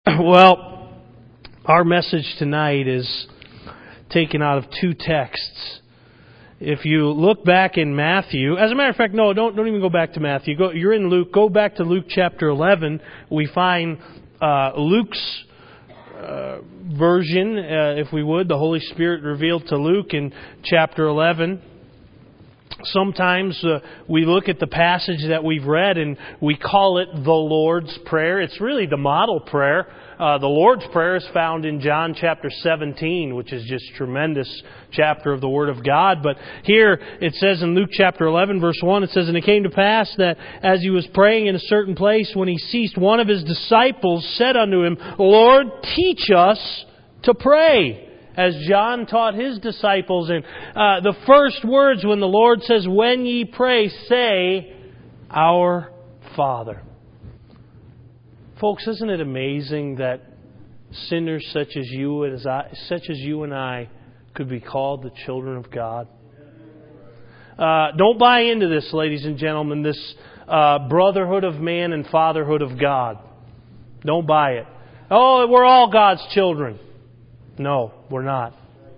Well, our message tonight is taken out of two texts. If you look back in Matthew, as a matter of fact, no, don't even go back to Matthew. You're in Luke. Go back to Luke chapter 11. We find Luke's version, if we would, the Holy Spirit revealed to Luke in chapter 11. Sometimes we look at the passage that we've read and we call it the Lord's Prayer. It's really the model prayer. The Lord's Prayer is found in John chapter 17, which is just a tremendous chapter of the Word of God. But here it says in Luke chapter 11, verse 1, it says, "And it came to pass that as he was praying in a certain place, when he ceased, one of his disciples said unto him, Lord, teach us to pray, as John taught his disciples." And the first words when the Lord says, "When ye pray, say, Our Father." Folks, isn't it amazing that sinners such as you and I could be called the children of God? Don't buy into this, ladies and gentlemen, this brotherhood of man and fatherhood of God. Don't buy it. Oh, we're all God's children. No, we're not.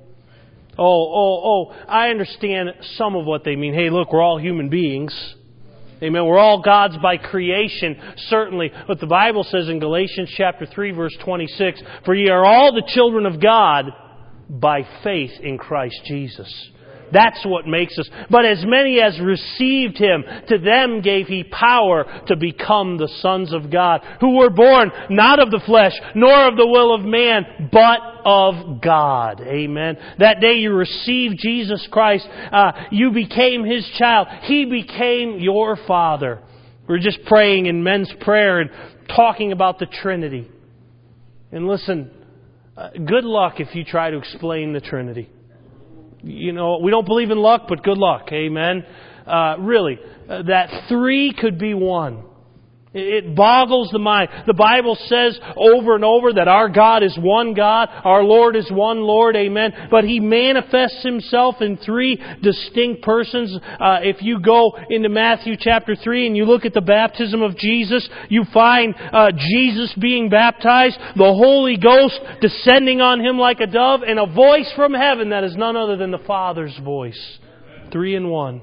I understand some of what they mean. Hey, look, we're all human beings. Amen. We're all God's by creation, certainly. But the Bible says in Galatians chapter 3, verse 26, "For ye are all the children of God by faith in Christ Jesus." That's what makes us. "But as many as received Him, to them gave He power to become the sons of God, who were born not of the flesh, nor of the will of man, but of God." Amen. That day you received Jesus Christ, you became His child. He became your Father. We're just praying in men's prayer and talking about the Trinity. And listen, good luck if you try to explain the Trinity. You know, we don't believe in luck, but good luck. Amen. Really, that three could be one. It boggles the mind. The Bible says over and over that our God is one God, our Lord is one Lord, amen. But He manifests Himself in three distinct persons. If you go into Matthew chapter 3 and you look at the baptism of Jesus, you find Jesus being baptized, the Holy Ghost descending on Him like a dove, and a voice from heaven that is none other than the Father's voice. 3 in 1.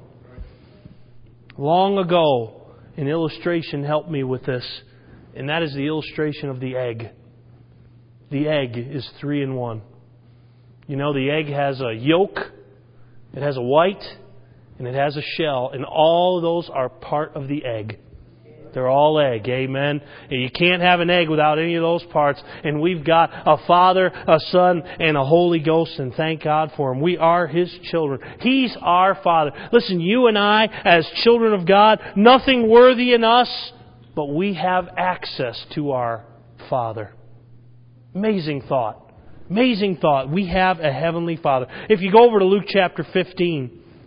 Long ago, an illustration helped me with this, and that is the illustration of the egg. The egg is 3 in 1. You know, the egg has a yolk, it has a white, and it has a shell, and all of those are part of the egg. They're all egg, amen? And you can't have an egg without any of those parts. And we've got a Father, a Son, and a Holy Ghost, and thank God for Him. We are His children. He's our Father. Listen, you and I, as children of God, nothing worthy in us, but we have access to our Father. Amazing thought. Amazing thought. We have a Heavenly Father. If you go over to Luke chapter 15,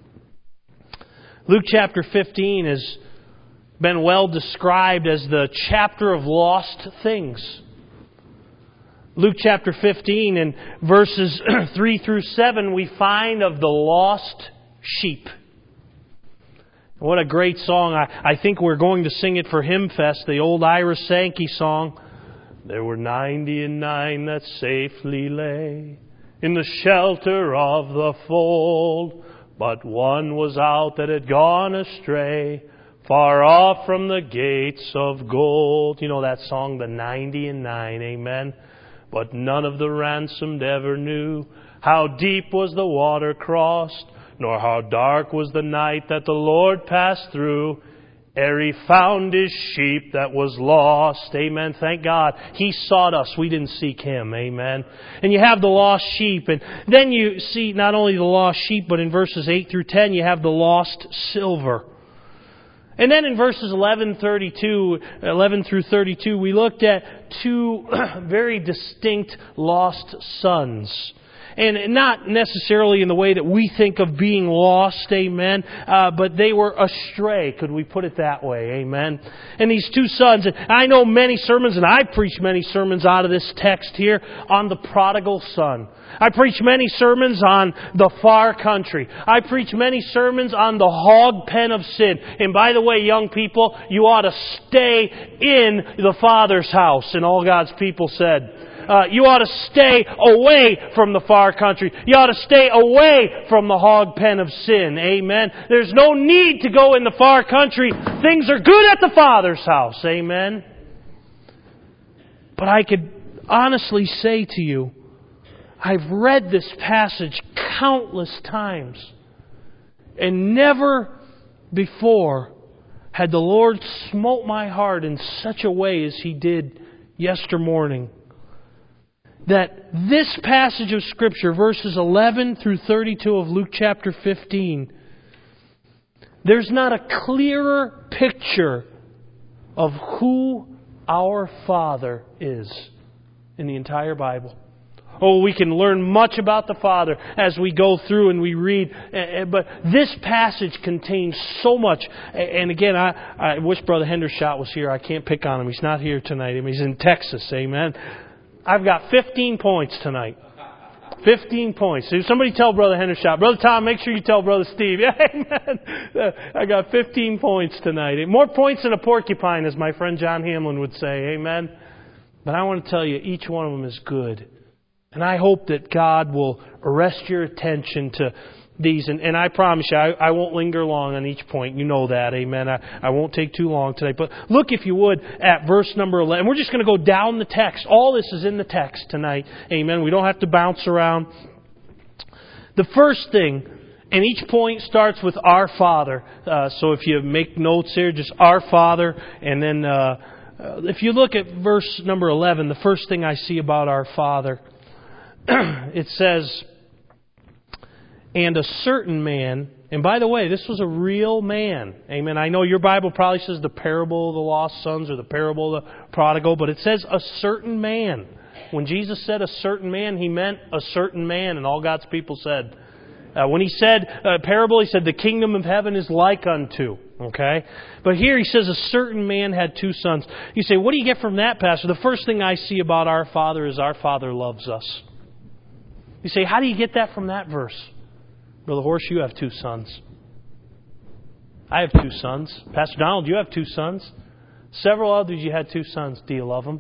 Luke chapter 15 is been well described as the chapter of lost things. Luke chapter 15 and verses 3 through 7 we find of the lost sheep. What a great song. I think we're going to sing it for Hymn Fest, the old Ira Sankey song. "There were 99 that safely lay in the shelter of the fold, but one was out that had gone astray, far off from the gates of gold." You know that song, the 99, amen? "But none of the ransomed ever knew how deep was the water crossed, nor how dark was the night that the Lord passed through, ere He found His sheep that was lost." Amen. Thank God. He sought us. We didn't seek Him. Amen. And you have the lost sheep. And then you see not only the lost sheep, but in verses 8 through 10, you have the lost silver. And then in verses 11 through 32, we looked at two very distinct lost sons. And not necessarily in the way that we think of being lost, amen, but they were astray, could we put it that way, amen. And these two sons, and I know many sermons, and I preach many sermons out of this text here on the prodigal son. I preach many sermons on the far country. I preach many sermons on the hog pen of sin. And by the way, young people, you ought to stay in the Father's house. And all God's people said, you ought to stay away from the far country. You ought to stay away from the hog pen of sin. Amen. There's no need to go in the far country. Things are good at the Father's house. Amen. But I could honestly say to you, I've read this passage countless times, and never before had the Lord smote my heart in such a way as He did yestermorning. That this passage of Scripture, verses 11 through 32 of Luke chapter 15, there's not a clearer picture of who our Father is in the entire Bible. Oh, we can learn much about the Father as we go through and we read. But this passage contains so much. And again, I wish Brother Hendershot was here. I can't pick on him. He's not here tonight. He's in Texas. Amen. I've got 15 points tonight. 15 points. So somebody tell Brother Hendershot. Brother Tom, make sure you tell Brother Steve. Amen. I got 15 points tonight. More points than a porcupine, as my friend John Hamlin would say. Amen. But I want to tell you, each one of them is good. And I hope that God will arrest your attention to these. And I promise you, I won't linger long on each point. You know that. Amen. I won't take too long today. But look, if you would, at verse number 11. We're just going to go down the text. All this is in the text tonight. Amen. We don't have to bounce around. The first thing, and each point starts with our Father. So if you make notes here, just our Father. And then if you look at verse number 11, the first thing I see about our Father, it says, and a certain man, and by the way, this was a real man. Amen. I know your Bible probably says the parable of the lost sons or the parable of the prodigal, but it says a certain man. When Jesus said a certain man, He meant a certain man, and all God's people said. When He said parable, He said the kingdom of heaven is like unto. Okay? But here He says a certain man had two sons. You say, what do you get from that, Pastor? The first thing I see about our Father is our Father loves us. You say, how do you get that from that verse? Brother Horst, you have two sons. I have two sons. Pastor Donald, you have two sons. Several others, you had two sons. Do you love them?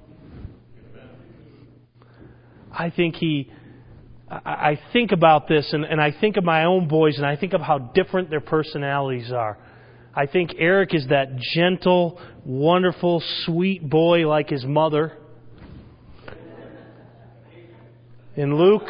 I think I think about this, and I think of my own boys, and I think of how different their personalities are. I think Eric is that gentle, wonderful, sweet boy like his mother. And Luke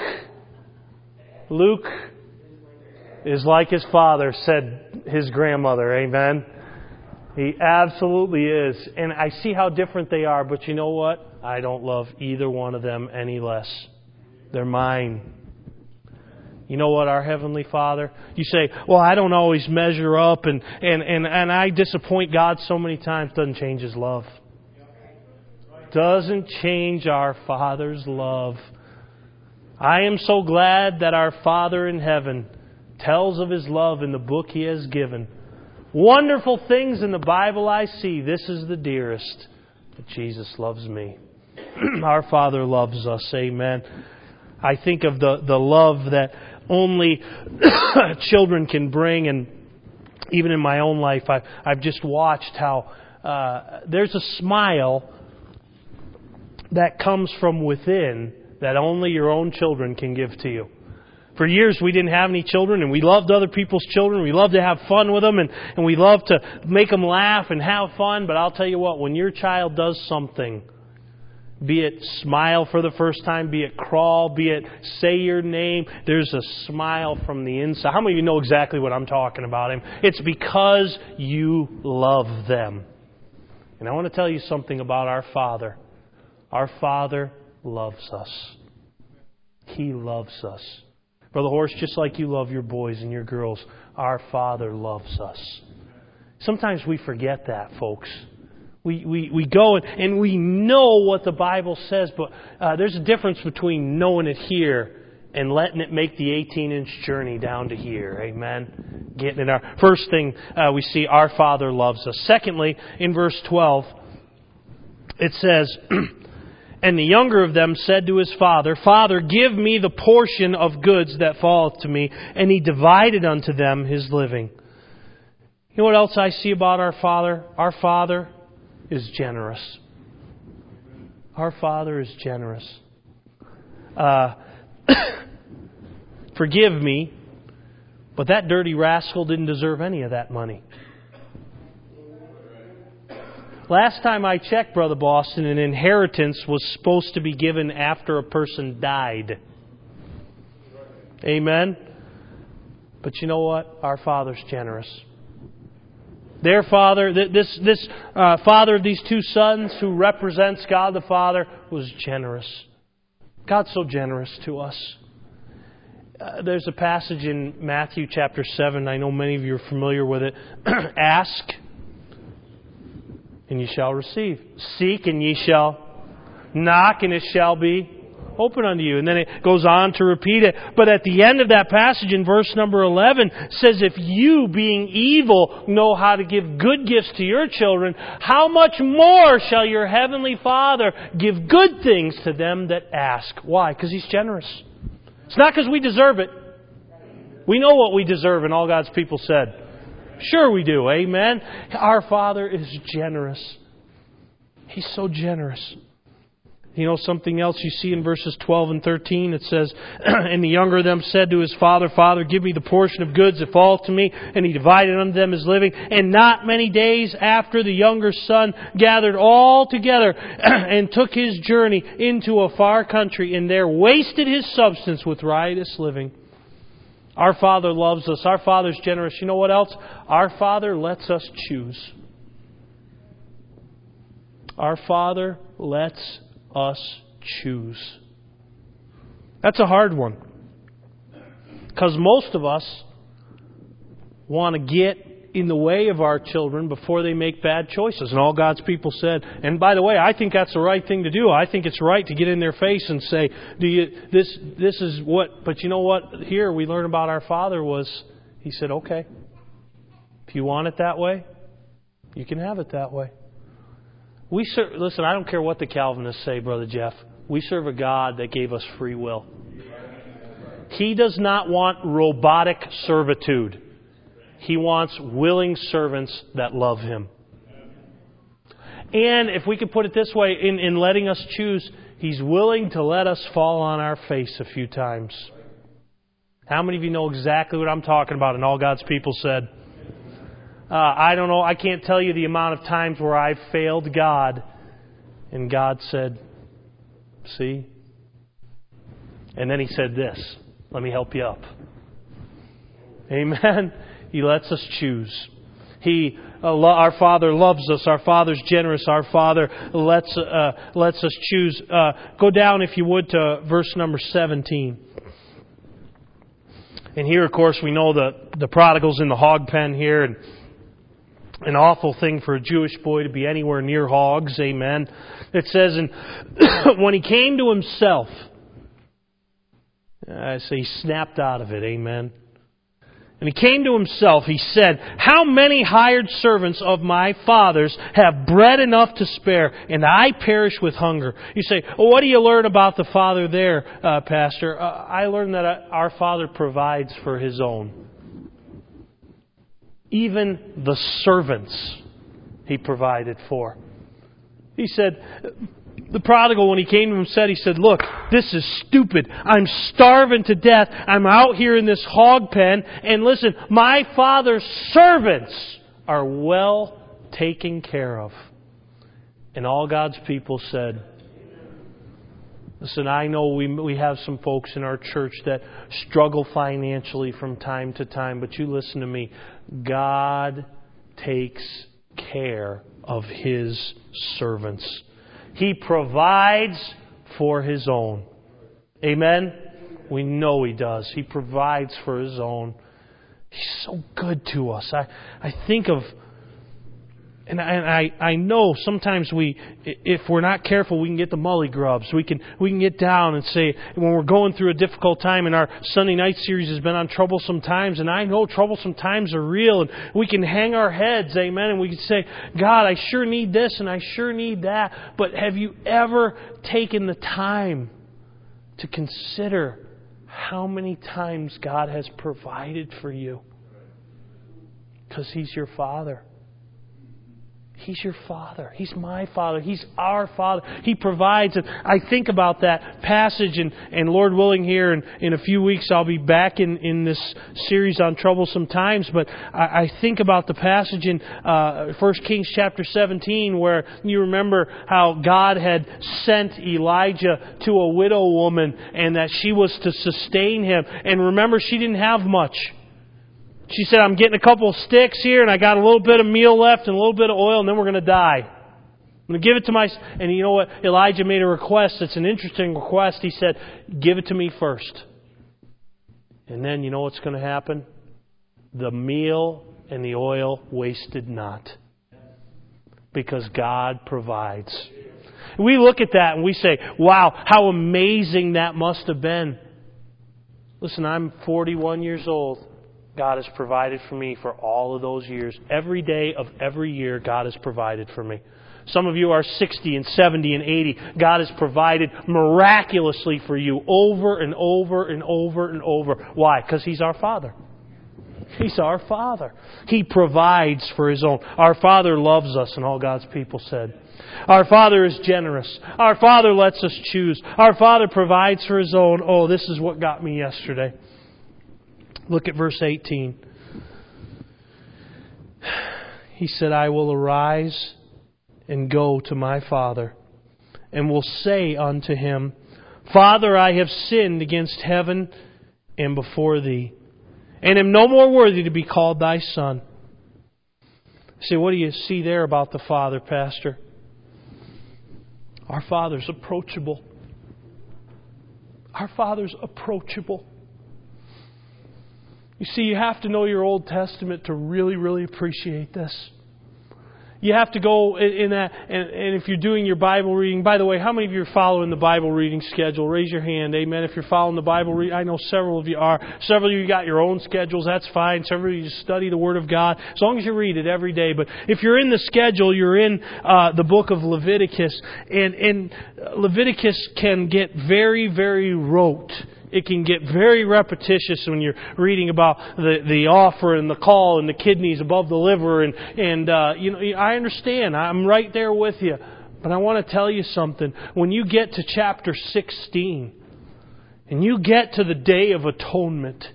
is like his father, said his grandmother. Amen. He absolutely is. And I see how different they are, but you know what? I don't love either one of them any less. They're mine. You know what, our Heavenly Father? You say, well, I don't always measure up and I disappoint God so many times. Doesn't change His love. Doesn't change our Father's love. I am so glad that our Father in heaven tells of His love in the book He has given. Wonderful things in the Bible I see. This is the dearest, that Jesus loves me. Our Father loves us. Amen. I think of the love that only children can bring, and even in my own life, I've just watched how there's a smile that comes from within that only your own children can give to you. For years we didn't have any children, and we loved other people's children. We loved to have fun with them, and we loved to make them laugh and have fun. But I'll tell you what, when your child does something, be it smile for the first time, be it crawl, be it say your name, there's a smile from the inside. How many of you know exactly what I'm talking about? It's because you love them. And I want to tell you something about our Father. Our Father loves us. He loves us. Brother Horst, just like you love your boys and your girls, our Father loves us. Sometimes we forget that, folks. We go and we know what the Bible says, but there's a difference between knowing it here and letting it make the 18-inch journey down to here. Amen. Getting it. Our first thing we see, our Father loves us. Secondly, in verse 12, it says, And the younger of them said to his father, Father, give me the portion of goods that falleth to me. And he divided unto them his living. You know what else I see about our Father? Our Father is generous. Our Father is generous. Forgive me, but that dirty rascal didn't deserve any of that money. Last time I checked, Brother Boston, an inheritance was supposed to be given after a person died. Amen? But you know what? Our Father's generous. Their Father, this father of these two sons who represents God the Father, was generous. God's so generous to us. There's a passage in Matthew chapter 7. I know many of you are familiar with it. Ask, and ye shall receive. Seek, and ye shall knock, and it shall be open unto you. And then it goes on to repeat it. But at the end of that passage in verse number 11 says, if you, being evil, know how to give good gifts to your children, how much more shall your heavenly Father give good things to them that ask? Why? Because He's generous. It's not because we deserve it. We know what we deserve, and all God's people said. Sure we do. Amen. Our Father is generous. He's so generous. You know something else you see in verses 12 and 13? It says, And the younger of them said to his father, Father, give me the portion of goods that fall to me. And he divided unto them his living. And not many days after, the younger son gathered all together and took his journey into a far country, and there wasted his substance with riotous living. Our Father loves us. Our Father's generous. You know what else? Our Father lets us choose. Our Father lets us choose. That's a hard one. Because most of us want to get in the way of our children before they make bad choices. And all God's people said, and by the way, I think that's the right thing to do. I think it's right to get in their face and say, this is what, but you know what? Here we learn about our Father was, He said, okay, if you want it that way, you can have it that way. Listen, I don't care what the Calvinists say, Brother Jeff. We serve a God that gave us free will. He does not want robotic servitude. He wants willing servants that love Him. And if we could put it this way, in letting us choose, He's willing to let us fall on our face a few times. How many of you know exactly what I'm talking about? And all God's people said, I don't know, I can't tell you the amount of times where I've failed God, and God said, see? And then He said this, let me help you up. Amen? He lets us choose. Our Father loves us. Our Father's generous. Our Father lets us choose. Go down, if you would, to verse number 17. And here, of course, we know the prodigal's in the hog pen here, and an awful thing for a Jewish boy to be anywhere near hogs. Amen. It says, and when he came to himself, I say he snapped out of it. Amen. And he came to himself, he said, how many hired servants of my father's have bread enough to spare, and I perish with hunger? You say, well, what do you learn about the Father there, Pastor? I learned that our Father provides for His own. Even the servants He provided for. He said, the prodigal, when he came to him, he said, look, this is stupid. I'm starving to death. I'm out here in this hog pen. And listen, my Father's servants are well taken care of. And all God's people said, listen, I know we have some folks in our church that struggle financially from time to time, but you listen to me. God takes care of His servants. He provides for His own. Amen? We know He does. He provides for His own. He's so good to us. I think of And I know sometimes if we're not careful, we can get the mully grubs. We can get down and say, when we're going through a difficult time, and our Sunday night series has been on troublesome times, and I know troublesome times are real, and we can hang our heads, amen, and we can say, God, I sure need this and I sure need that. But have you ever taken the time to consider how many times God has provided for you? Because He's your Father. He's your Father. He's my Father. He's our Father. He provides. And I think about that passage, and Lord willing, here in a few weeks I'll be back in this series on troublesome times. But I think about the passage in 1 Kings chapter 17, where you remember how God had sent Elijah to a widow woman, and that she was to sustain him. And remember, she didn't have much. She said, I'm getting a couple of sticks here, and I got a little bit of meal left and a little bit of oil, and then we're going to die. I'm going to give it to my... And you know what? Elijah made a request. It's an interesting request. He said, give it to me first. And then you know what's going to happen? The meal and the oil wasted not. Because God provides. We look at that and we say, wow, how amazing that must have been. Listen, I'm 41 years old. God has provided for me for all of those years. Every day of every year, God has provided for me. Some of you are 60 and 70 and 80. God has provided miraculously for you over and over and over and over. Why? Because He's our Father. He's our Father. He provides for His own. Our Father loves us, and all God's people said. Our Father is generous. Our Father lets us choose. Our Father provides for His own. Oh, this is what got me yesterday. Look at verse 18. He said, I will arise and go to my father, and will say unto him, Father, I have sinned against heaven and before thee, and am no more worthy to be called thy son. See, what do you see there about the Father, Pastor? Our Father's approachable. Our Father's approachable. You see, you have to know your Old Testament to really, really appreciate this. You have to go in that, and if you're doing your Bible reading, by the way, how many of you are following the Bible reading schedule? Raise your hand, amen. If you're following the Bible reading, I know several of you are. Several of you got your own schedules, that's fine. Several of you study the Word of God, as long as you read it every day. But if you're in the schedule, you're in the book of Leviticus, and Leviticus can get very, very rote. It can get very repetitious when you're reading about the offer and the caul and the kidneys above the liver. And you know, I understand. I'm right there with you. But I want to tell you something. When you get to chapter 16 and you get to the Day of Atonement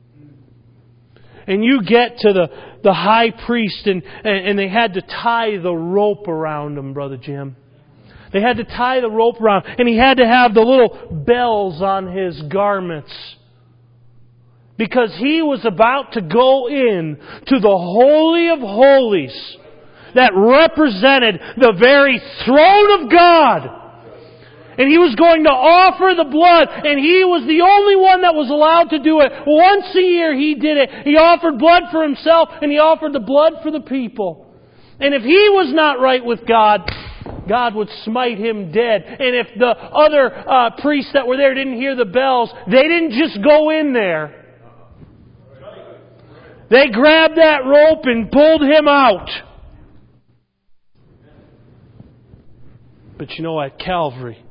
and you get to the high priest and they had to tie the rope around him, Brother Jim. They had to tie the rope around, and he had to have the little bells on his garments. Because he was about to go in to the Holy of Holies that represented the very throne of God. And he was going to offer the blood, and he was the only one that was allowed to do it. Once a year he did it. He offered blood for himself, and he offered the blood for the people. And if he was not right with God, God would smite him dead. And if the other priests that were there didn't hear the bells, they didn't just go in there. They grabbed that rope and pulled him out. But you know, at Calvary,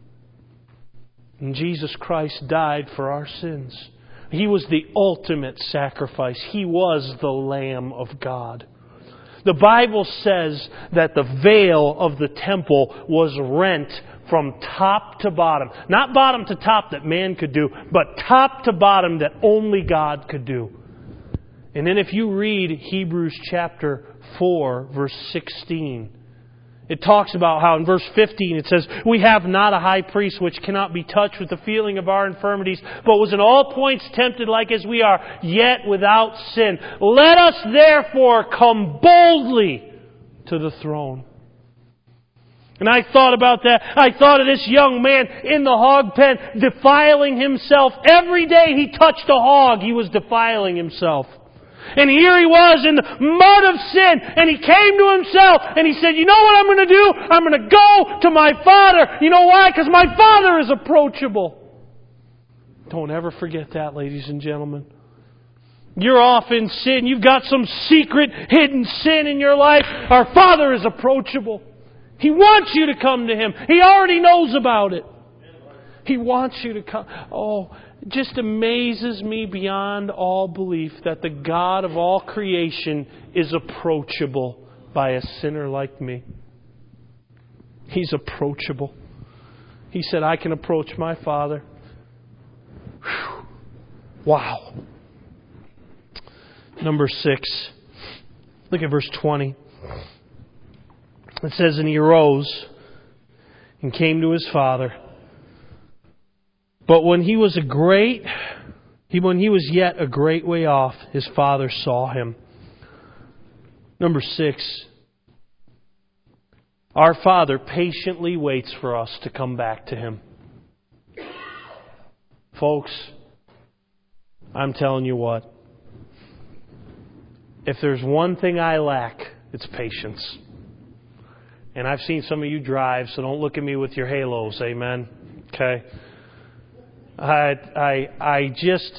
Jesus Christ died for our sins. He was the ultimate sacrifice. He was the Lamb of God. The Bible says that the veil of the temple was rent from top to bottom. Not bottom to top that man could do, but top to bottom that only God could do. And then if you read Hebrews chapter 4, verse 16, it talks about how in verse 15 it says, we have not a high priest which cannot be touched with the feeling of our infirmities, but was in all points tempted like as we are, yet without sin. Let us therefore come boldly to the throne. And I thought about that. I thought of this young man in the hog pen defiling himself. Every day he touched a hog, he was defiling himself. And here he was in the mud of sin, and he came to himself, and he said, you know what I'm going to do? I'm going to go to my Father. You know why? Because my Father is approachable. Don't ever forget that, ladies and gentlemen. You're off in sin. You've got some secret, hidden sin in your life. Our Father is approachable. He wants you to come to Him. He already knows about it. He wants you to come. Oh, it just amazes me beyond all belief that the God of all creation is approachable by a sinner like me. He's approachable. He said, I can approach my Father. Whew. Wow. Number 6. Look at verse 20. It says, and he arose and came to his father. But when he was yet a great way off, his father saw him. Number 6. Our Father patiently waits for us to come back to Him. Folks, I'm telling you what. If there's one thing I lack, it's patience. And I've seen some of you drive, so don't look at me with your halos, amen? Okay? I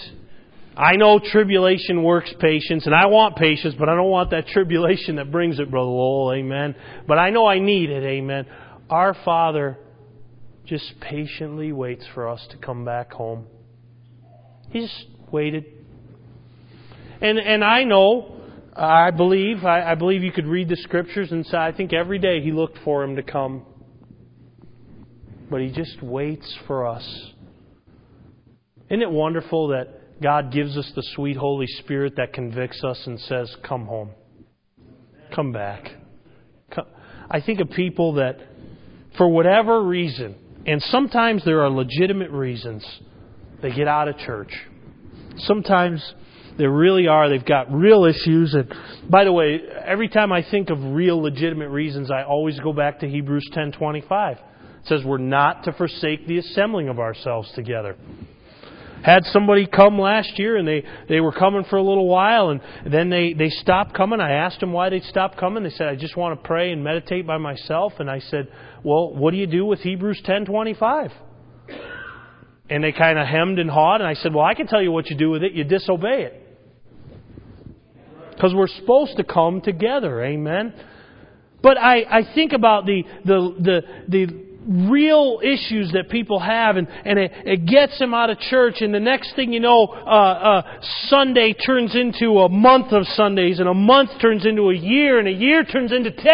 know tribulation works patience, and I want patience, but I don't want that tribulation that brings it, Brother Lowell, amen? But I know I need it, amen? Our Father just patiently waits for us to come back home. He just waited. And I know, I believe you could read the Scriptures and say, I think every day He looked for Him to come. But He just waits for us. Isn't it wonderful that God gives us the sweet Holy Spirit that convicts us and says, come home. Come back. I think of people that, for whatever reason, and sometimes there are legitimate reasons, they get out of church. Sometimes there really are. They've got real issues. And by the way, every time I think of real legitimate reasons, I always go back to Hebrews 10:25. It says we're not to forsake the assembling of ourselves together. Had somebody come last year, and they were coming for a little while, and then they stopped coming. I asked them why they'd stopped coming. They said, I just want to pray and meditate by myself. And I said, well, what do you do with Hebrews 10:25? And they kind of hemmed and hawed, and I said, well, I can tell you what you do with it. You disobey it. Because we're supposed to come together, amen? But I think about the real issues that people have, and it gets them out of church, and the next thing you know, Sunday turns into a month of Sundays, and a month turns into a year, and a year turns into 10.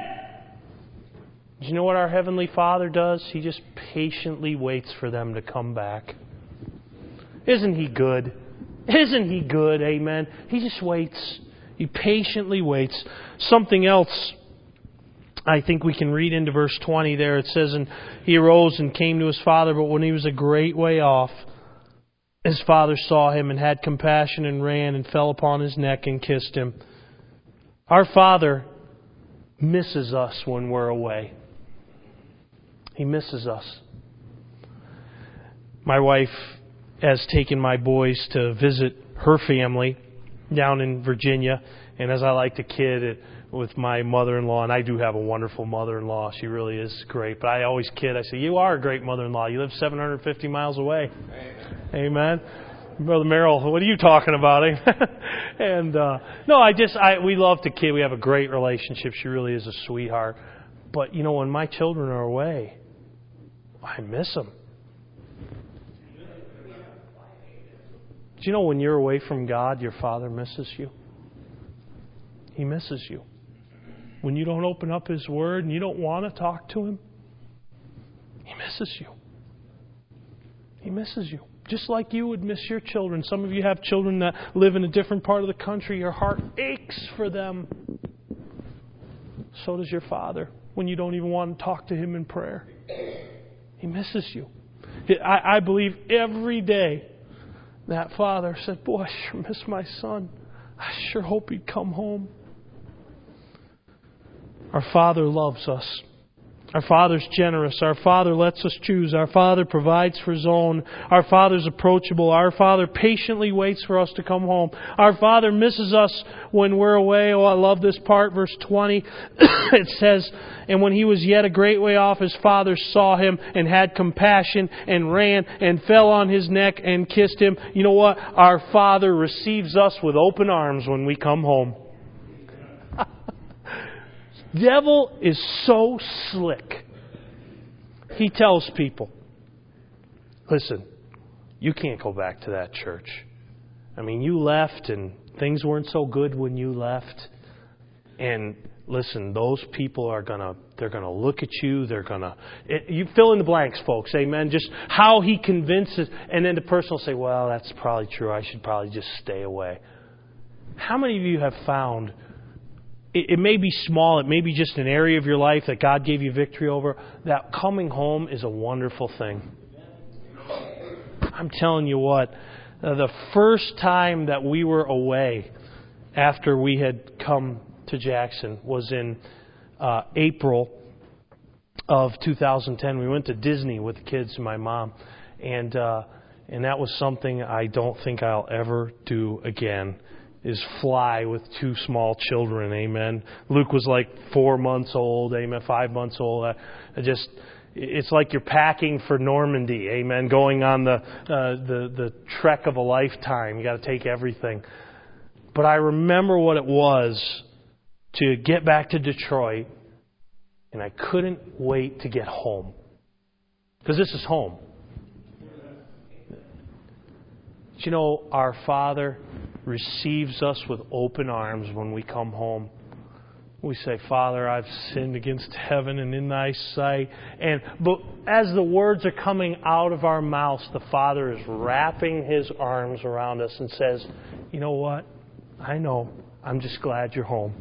Do you know what our Heavenly Father does? He just patiently waits for them to come back. Isn't He good? Isn't He good? Amen. He just waits. He patiently waits. Something else I think we can read into verse 20 there. It says, and he arose and came to his father, but when he was a great way off, his father saw him and had compassion and ran and fell upon his neck and kissed him. Our Father misses us when we're away. He misses us. My wife has taken my boys to visit her family down in Virginia, and as I like to kid with my mother-in-law, and I do have a wonderful mother-in-law. She really is great. But I always kid. I say, you are a great mother-in-law. You live 750 miles away. Amen. Brother Merrill, what are you talking about? And we love to kid. We have a great relationship. She really is a sweetheart. But, you know, when my children are away, I miss them. Do you know when you're away from God, your Father misses you? He misses you. When you don't open up His Word and you don't want to talk to Him, He misses you. He misses you. Just like you would miss your children. Some of you have children that live in a different part of the country. Your heart aches for them. So does your Father when you don't even want to talk to Him in prayer. He misses you. I believe every day that father said, boy, I sure miss my son. I sure hope he'd come home. Our Father loves us. Our Father's generous. Our Father lets us choose. Our Father provides for His own. Our Father's approachable. Our Father patiently waits for us to come home. Our Father misses us when we're away. Oh, I love this part, verse 20. It says, "And when He was yet a great way off, His Father saw him and had compassion and ran and fell on His neck and kissed Him." You know what? Our Father receives us with open arms when we come home. Devil is so slick. He tells people, listen, you can't go back to that church. I mean, you left and things weren't so good when you left. And listen, those people they're gonna look at you. You fill in the blanks, folks. Amen. Just how he convinces, and then the person will say, well, that's probably true. I should probably just stay away. How many of you have found, it may be small, it may be just an area of your life that God gave you victory over, that coming home is a wonderful thing. I'm telling you what, the first time that we were away after we had come to Jackson was in April of 2010. We went to Disney with the kids and my mom, and that was something I don't think I'll ever do again, is fly with two small children. Amen. Luke was like 4 months old. Amen. 5 months old. It's like you're packing for Normandy. Amen. Going on the trek of a lifetime. You got to take everything. But I remember what it was to get back to Detroit, and I couldn't wait to get home, because this is home. But you know, our Father receives us with open arms when we come home. We say, Father, I've sinned against heaven and in Thy sight. But as the words are coming out of our mouths, the Father is wrapping His arms around us and says, you know what? I know. I'm just glad you're home.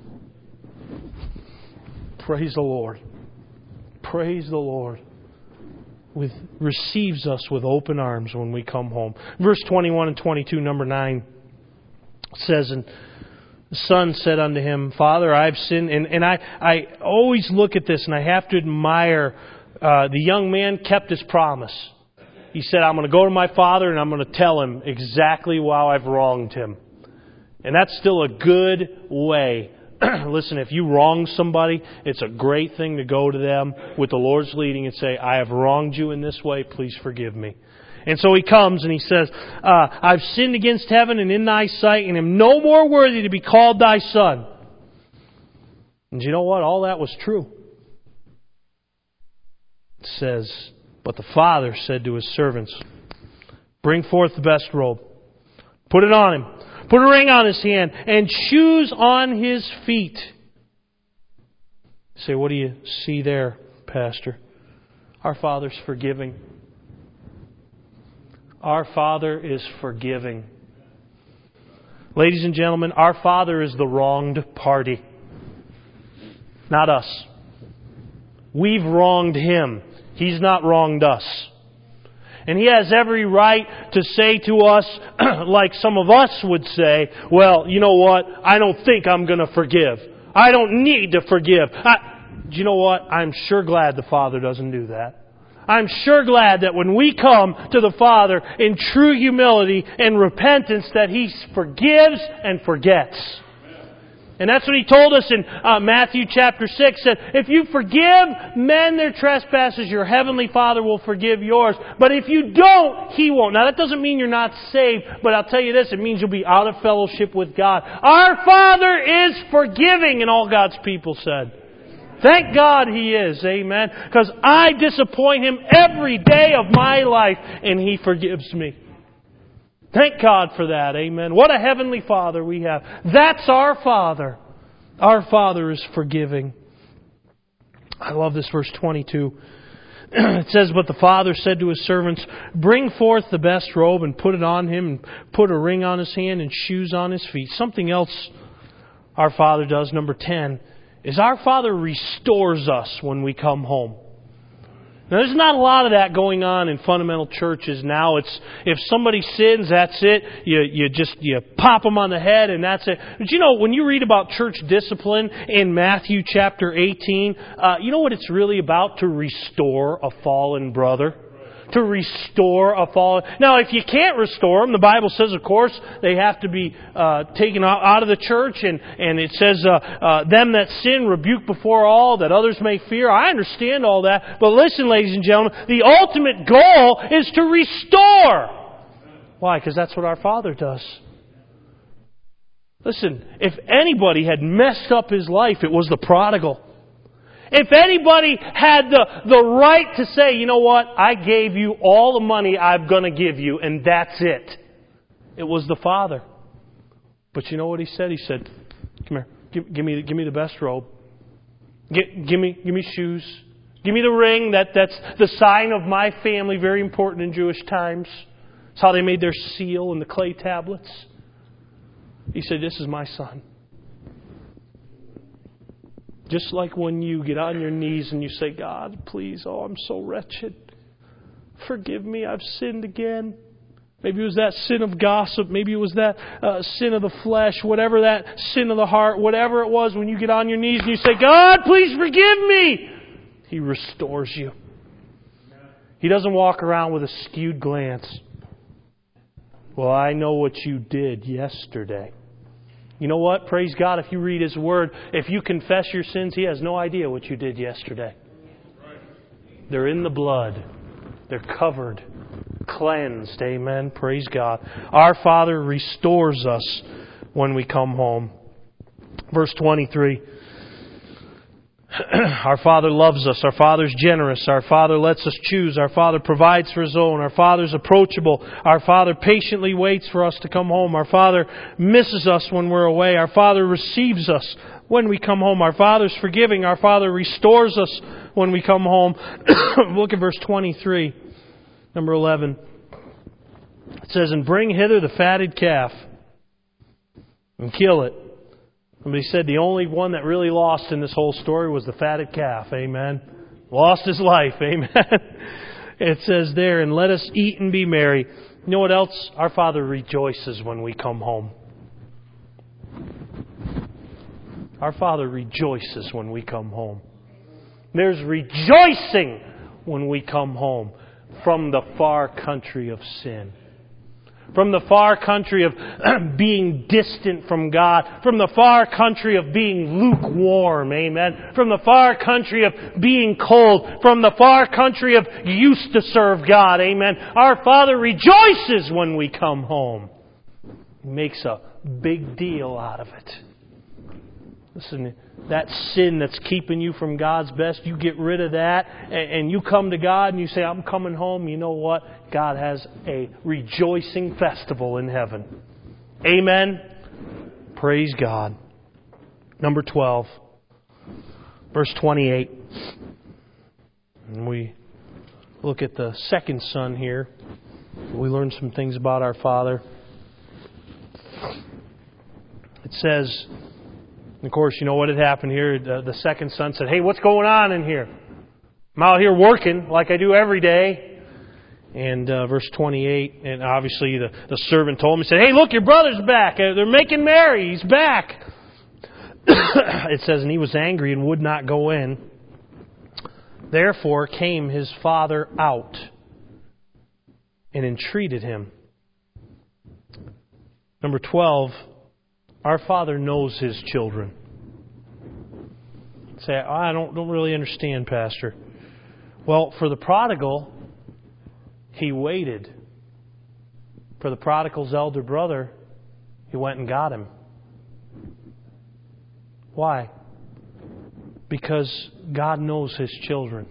Praise the Lord. Praise the Lord. Receives us with open arms when we come home. Verse 21 and 22, number 9, says, and the son said unto him, Father, I've sinned. And I always look at this and I have to admire the young man kept his promise. He said, I'm going to go to my father and I'm going to tell him exactly how I've wronged him. And that's still a good way. Listen, if you wrong somebody, it's a great thing to go to them with the Lord's leading and say, I have wronged you in this way, please forgive me. And so he comes and he says, I've sinned against heaven and in Thy sight, and am no more worthy to be called Thy son. And you know what? All that was true. It says, but the father said to his servants, bring forth the best robe, put it on him, put a ring on his hand, and shoes on his feet. You say, what do you see there, Pastor? Our Father's forgiving. Our Father is forgiving. Ladies and gentlemen, our Father is the wronged party, not us. We've wronged Him. He's not wronged us. And He has every right to say to us, like some of us would say, well, you know what? I don't think I'm going to forgive. I don't need to forgive. Do you know what? I'm sure glad the Father doesn't do that. I'm sure glad that when we come to the Father in true humility and repentance, that He forgives and forgets. And that's what He told us in Matthew chapter 6. That if you forgive men their trespasses, your Heavenly Father will forgive yours. But if you don't, He won't. Now that doesn't mean you're not saved, but I'll tell you this, it means you'll be out of fellowship with God. Our Father is forgiving, and all God's people said. Thank God He is, amen. Because I disappoint Him every day of my life, and He forgives me. Thank God for that, amen. What a Heavenly Father we have. That's our Father. Our Father is forgiving. I love this verse 22. It says, but the father said to his servants, bring forth the best robe and put it on him, and put a ring on his hand and shoes on his feet. Something else our Father does, number 10, is our Father restores us when we come home. Now, there's not a lot of that going on in fundamental churches now. It's if somebody sins, that's it. You pop them on the head and that's it. But you know, when you read about church discipline in Matthew chapter 18, you know what it's really about? To restore a fallen brother. To restore a fallen... Now, if you can't restore them, the Bible says, of course, they have to be taken out of the church. And it says, them that sin rebuke before all, that others may fear. I understand all that. But listen, ladies and gentlemen, the ultimate goal is to restore. Why? Because that's what our Father does. Listen, if anybody had messed up his life, it was the prodigal. If anybody had the right to say, you know what, I gave you all the money I'm going to give you, and that's it, it was the Father. But you know what He said? He said, come here, give me the best robe. Give me shoes. Give me the ring. That's the sign of my family, very important in Jewish times. It's how they made their seal in the clay tablets. He said, this is my son. Just like when you get on your knees and you say, God, please, I'm so wretched. Forgive me, I've sinned again. Maybe it was that sin of gossip. Maybe it was that sin of the flesh. Whatever that sin of the heart. Whatever it was, when you get on your knees and you say, God, please forgive me. He restores you. He doesn't walk around with a skewed glance. Well, I know what you did yesterday. You know what? Praise God, if you read His Word, if you confess your sins, He has no idea what you did yesterday. They're in the blood. They're covered, cleansed. Amen. Praise God. Our Father restores us when we come home. Verse 23. Our Father loves us. Our Father's generous. Our Father lets us choose. Our Father provides for His own. Our Father's approachable. Our Father patiently waits for us to come home. Our Father misses us when we're away. Our Father receives us when we come home. Our Father's forgiving. Our Father restores us when we come home. Look at verse 23, number 11. It says, and bring hither the fatted calf and kill it. Somebody said the only one that really lost in this whole story was the fatted calf. Amen. Lost his life. Amen. It says there, and let us eat and be merry. You know what else? Our Father rejoices when we come home. Our Father rejoices when we come home. There's rejoicing when we come home from the far country of sin. From the far country of being distant from God. From the far country of being lukewarm. Amen. From the far country of being cold. From the far country of used to serve God. Amen. Our Father rejoices when we come home. He makes a big deal out of it. Listen, that sin that's keeping you from God's best, you get rid of that and you come to God and you say, I'm coming home. You know what? God has a rejoicing festival in heaven. Amen. Praise God. Number 12. Verse 28. And we look at the second son here. We learn some things about our Father. It says... Of course, you know what had happened here. The second son said, hey, what's going on in here? I'm out here working like I do every day. And verse 28, and obviously the servant told him, he said, hey, look, your brother's back. They're making merry. He's back. It says, and he was angry and would not go in. Therefore came his father out and entreated him. Number 12, our Father knows His children. Say, I don't really understand, Pastor. Well, for the prodigal, he waited. For the prodigal's elder brother, he went and got him. Why? Because God knows His children.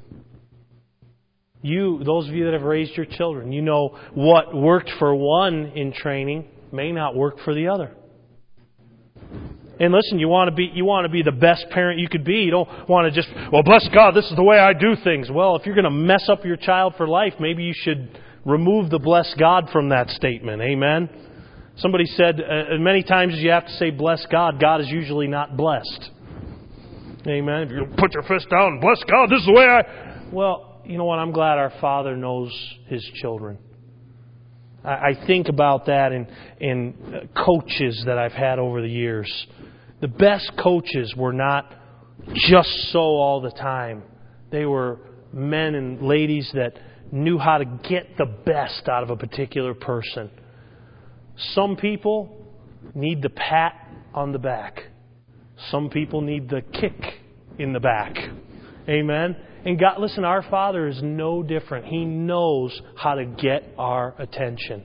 Those of you that have raised your children, you know what worked for one in training may not work for the other. And listen, you want to be the best parent you could be. You don't want to just, well, bless God, this is the way I do things. Well, if you're going to mess up your child for life, maybe you should remove the bless God from that statement. Amen? Somebody said, many times you have to say bless God, God is usually not blessed. Amen? If you put your fist down, bless God, this is the way I... Well, you know what? I'm glad our Father knows His children. I think about that in coaches that I've had over the years. The best coaches were not just so all the time. They were men and ladies that knew how to get the best out of a particular person. Some people need the pat on the back. Some people need the kick in the back. Amen? And God, listen, our Father is no different. He knows how to get our attention.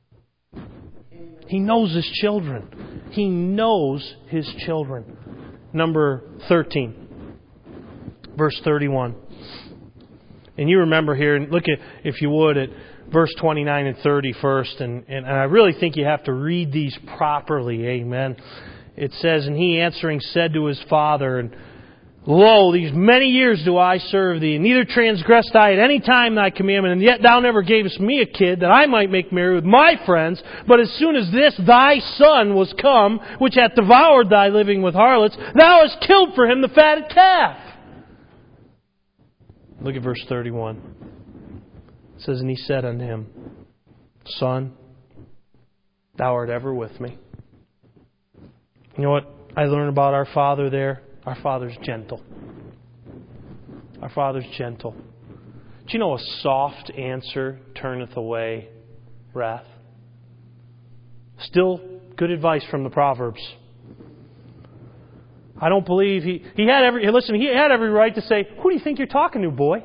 He knows His children. He knows His children. Number 13. Verse 31. And you remember here, and look at, if you would, at verse 29 and 30 first. And I really think you have to read these properly. Amen. It says, and he answering said to his father, and lo, these many years do I serve thee, and neither transgressed I at any time thy commandment, and yet thou never gavest me a kid, that I might make merry with my friends. But as soon as this thy son was come, which hath devoured thy living with harlots, thou hast killed for him the fatted calf. Look at verse 31. It says, and he said unto him, Son, thou art ever with me. You know what I learned about our Father there? Our Father's gentle. Our Father's gentle. Do you know a soft answer turneth away wrath? Still good advice from the Proverbs. I don't believe he had every right to say, who do you think you're talking to, boy?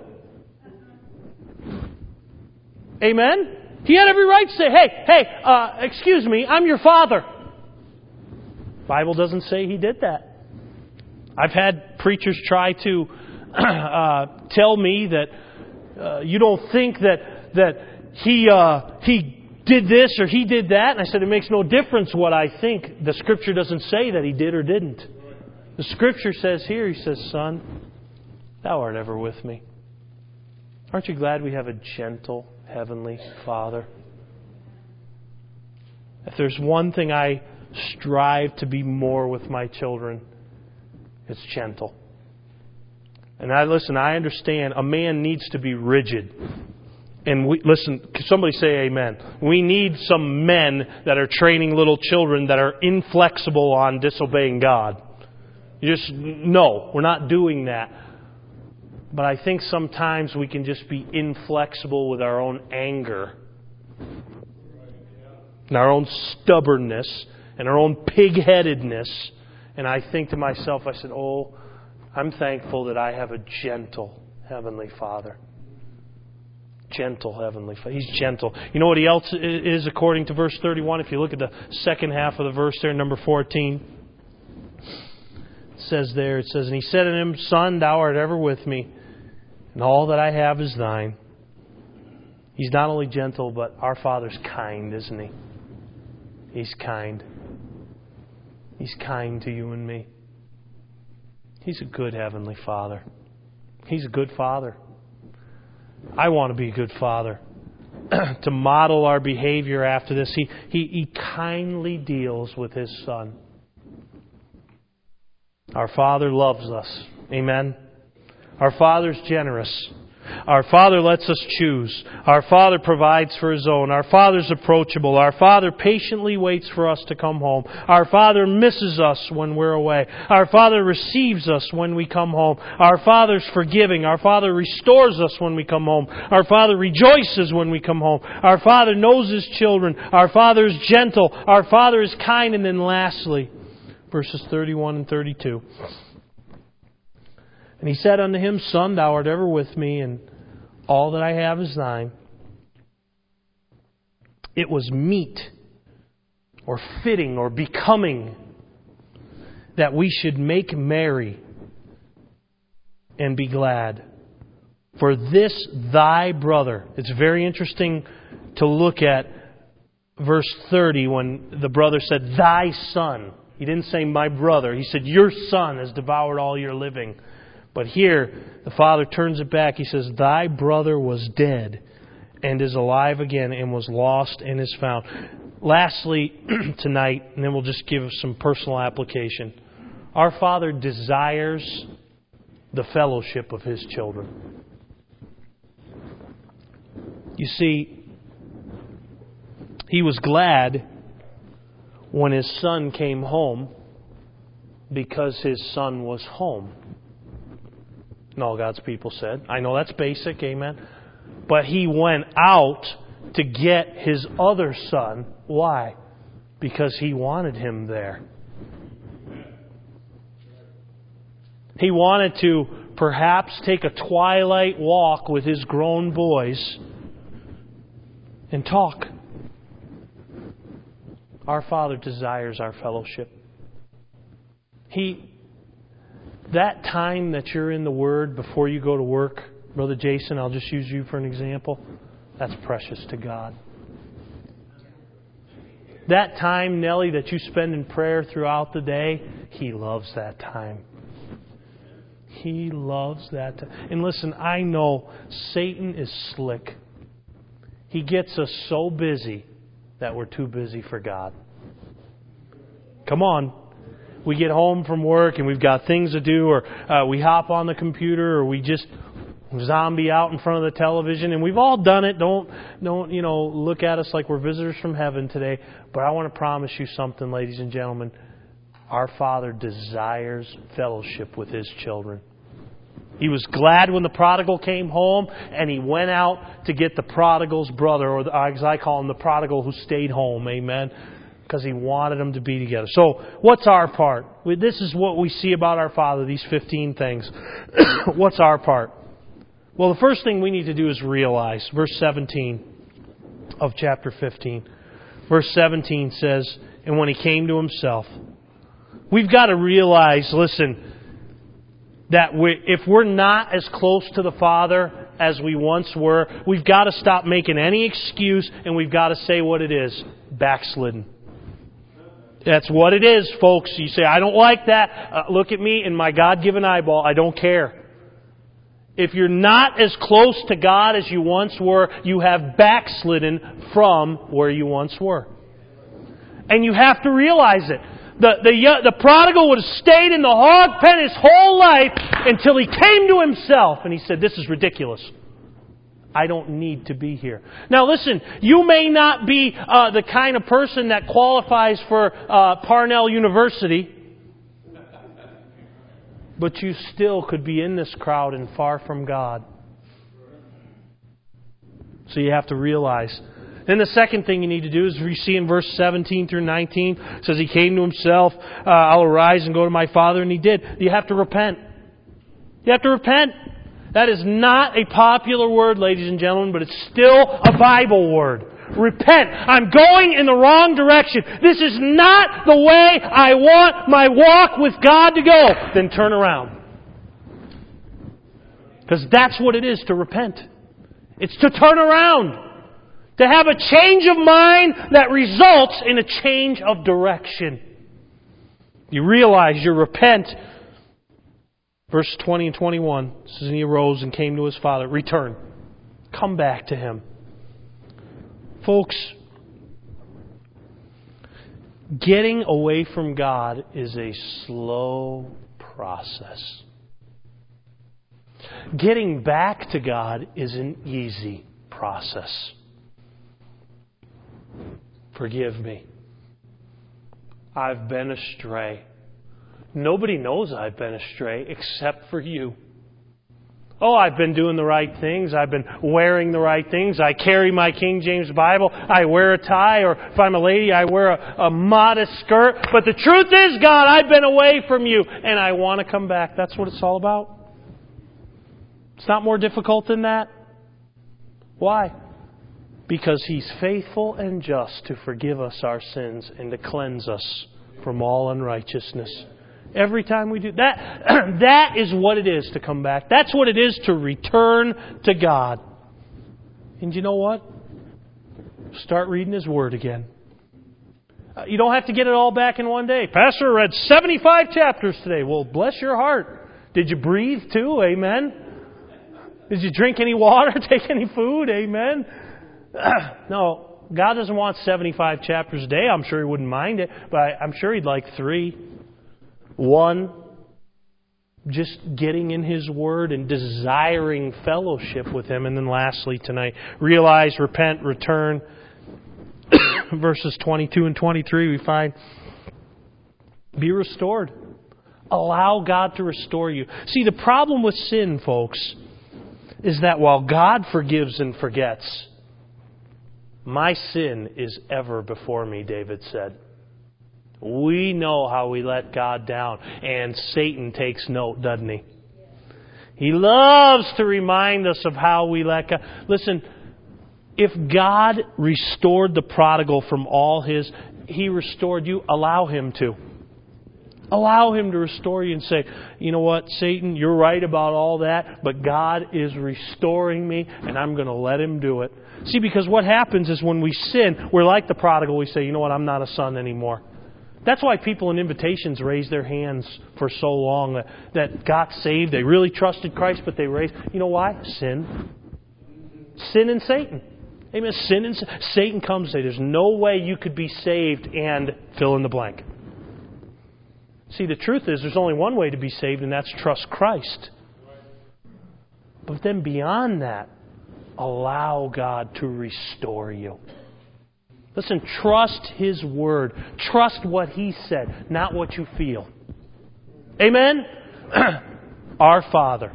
Amen? He had every right to say, hey, excuse me, I'm your father. Bible doesn't say he did that. I've had preachers try to tell me that you don't think that he did this or he did that. And I said, it makes no difference what I think. The Scripture doesn't say that he did or didn't. The Scripture says here, he says, Son, thou art ever with me. Aren't you glad we have a gentle Heavenly Father? If there's one thing I strive to be more with my children, it's gentle. And I understand a man needs to be rigid. And somebody say amen. We need some men that are training little children that are inflexible on disobeying God. No, we're not doing that. But I think sometimes we can just be inflexible with our own anger and our own stubbornness and our own pig-headedness. And I think to myself, I said, oh, I'm thankful that I have a gentle Heavenly Father. Gentle Heavenly Father. He's gentle. You know what else is according to verse 31? If you look at the second half of the verse there, number 14. It says, and he said unto him, Son, thou art ever with me, and all that I have is thine. He's not only gentle, but our Father's kind, isn't He? He's kind. He's kind to you and me. He's a good Heavenly Father. He's a good Father. I want to be a good father. To model our behavior after this, he kindly deals with His Son. Our Father loves us. Amen. Our Father's generous. Our Father lets us choose. Our Father provides for His own. Our Father's approachable. Our Father patiently waits for us to come home. Our Father misses us when we're away. Our Father receives us when we come home. Our Father's forgiving. Our Father restores us when we come home. Our Father rejoices when we come home. Our Father knows His children. Our Father is gentle. Our Father is kind. And then lastly, verses 31 and 32. And he said unto him, Son, thou art ever with me, and all that I have is thine. It was meet, or fitting, or becoming, that we should make merry and be glad. For this thy brother. It's very interesting to look at verse 30 when the brother said, Thy son. He didn't say my brother. He said, Your son has devoured all your living. But here, the Father turns it back. He says, Thy brother was dead and is alive again, and was lost and is found. Lastly, tonight, and then we'll just give some personal application. Our Father desires the fellowship of His children. You see, he was glad when his son came home because his son was home. And all God's people said, I know that's basic, amen. But he went out to get his other son. Why? Because he wanted him there. He wanted to perhaps take a twilight walk with his grown boys and talk. Our Father desires our fellowship. That time that you're in the Word before you go to work, Brother Jason, I'll just use you for an example, that's precious to God. That time, Nellie, that you spend in prayer throughout the day, He loves that time. He loves that. And listen, I know Satan is slick. He gets us so busy that we're too busy for God. Come on. We get home from work and we've got things to do, or we hop on the computer, or we just zombie out in front of the television, and we've all done it. Don't look at us like we're visitors from heaven today. But I want to promise you something, ladies and gentlemen. Our Father desires fellowship with His children. He was glad when the prodigal came home, and he went out to get the prodigal's brother, or as I call him, the prodigal who stayed home. Amen. Because he wanted them to be together. So, what's our part? This is what we see about our Father, these 15 things. What's our part? Well, the first thing we need to do is realize, verse 17 of chapter 15. Verse 17 says, and when he came to himself, we've got to realize, listen, that if we're not as close to the Father as we once were, we've got to stop making any excuse, and we've got to say what it is: backslidden. That's what it is, folks. You say, I don't like that. Look at me in my God-given eyeball. I don't care. If you're not as close to God as you once were, you have backslidden from where you once were. And you have to realize it. The prodigal would have stayed in the hog pen his whole life until he came to himself and he said, this is ridiculous. I don't need to be here. Now listen, you may not be the kind of person that qualifies for Parnell University, but you still could be in this crowd and far from God. So you have to realize. Then the second thing you need to do is, you see in verse 17 through 19, it says he came to himself, I'll arise and go to my Father, and he did. You have to repent. You have to repent. That is not a popular word, ladies and gentlemen, but it's still a Bible word. Repent. I'm going in the wrong direction. This is not the way I want my walk with God to go. Then turn around. Because that's what it is to repent. It's to turn around. To have a change of mind that results in a change of direction. You realize, you repent. Verse 20 and 21 says, and he arose and came to his father. Return. Come back to him. Folks, getting away from God is a slow process. Getting back to God is an easy process. Forgive me. I've been astray. Nobody knows I've been astray except for you. Oh, I've been doing the right things. I've been wearing the right things. I carry my King James Bible. I wear a tie, or if I'm a lady, I wear a modest skirt. But the truth is, God, I've been away from you, and I want to come back. That's what it's all about. It's not more difficult than that. Why? Because He's faithful and just to forgive us our sins and to cleanse us from all unrighteousness. Every time we do that, that is what it is to come back. That's what it is to return to God. And you know what? Start reading His Word again. You don't have to get it all back in one day. Pastor read 75 chapters today. Well, bless your heart. Did you breathe too? Amen. Did you drink any water? Take any food? Amen. No, God doesn't want 75 chapters a day. I'm sure He wouldn't mind it, but I'm sure He'd like 3. 1. just getting in His Word and desiring fellowship with Him. And then lastly tonight, realize, repent, return. Verses 22 and 23 we find, be restored. Allow God to restore you. See, the problem with sin, folks, is that while God forgives and forgets, my sin is ever before me, David said. We know how we let God down, and Satan takes note, doesn't he? He loves to remind us of how we let God. Listen, if God restored the prodigal from all his, He restored you, allow Him to. Allow Him to restore you and say, you know what, Satan, you're right about all that, but God is restoring me, and I'm going to let Him do it. See, because what happens is when we sin, we're like the prodigal. We say, you know what, I'm not a son anymore. That's why people in invitations raise their hands for so long that got saved. They really trusted Christ, but they raised. You know why? Sin. Sin and Satan. Amen. Sin and Satan comes and says, there's no way you could be saved and fill in the blank. See, the truth is there's only one way to be saved, and that's trust Christ. But then beyond that, allow God to restore you. Listen, trust His Word. Trust what He said, not what you feel. Amen? Our Father.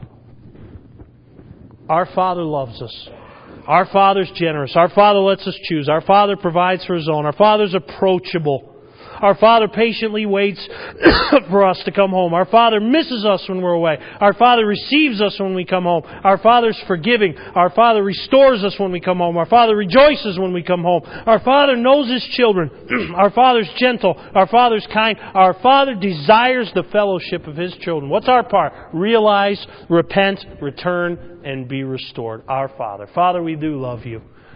Our Father loves us. Our Father's generous. Our Father lets us choose. Our Father provides for His own. Our Father's approachable. Our Father patiently waits for us to come home. Our Father misses us when we're away. Our Father receives us when we come home. Our Father's forgiving. Our Father restores us when we come home. Our Father rejoices when we come home. Our Father knows His children. Our Father's gentle. Our Father's kind. Our Father desires the fellowship of His children. What's our part? Realize, repent, return, and be restored. Our Father. Father, we do love You.